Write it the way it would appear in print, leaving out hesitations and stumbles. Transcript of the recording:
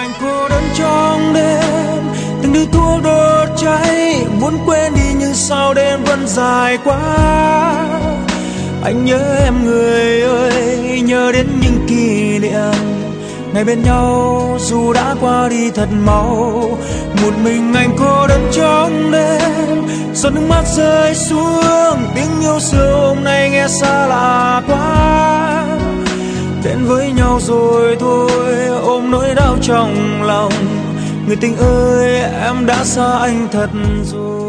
anh cô đơn trong đêm, từng điếu thuốc đốt cháy, muốn quên đi nhưng sao đêm vẫn dài quá. Anh nhớ em người ơi, nhớ đến những kỷ niệm ngày bên nhau dù đã qua đi thật mau. Một mình anh cô đơn trong đêm, giọt nước mắt rơi xuống, tiếng yêu xưa hôm nay nghe xa lạ quá. Đến với nhau rồi thôi, ôm nỗi đau trong lòng, người tình ơi em đã xa anh thật rồi.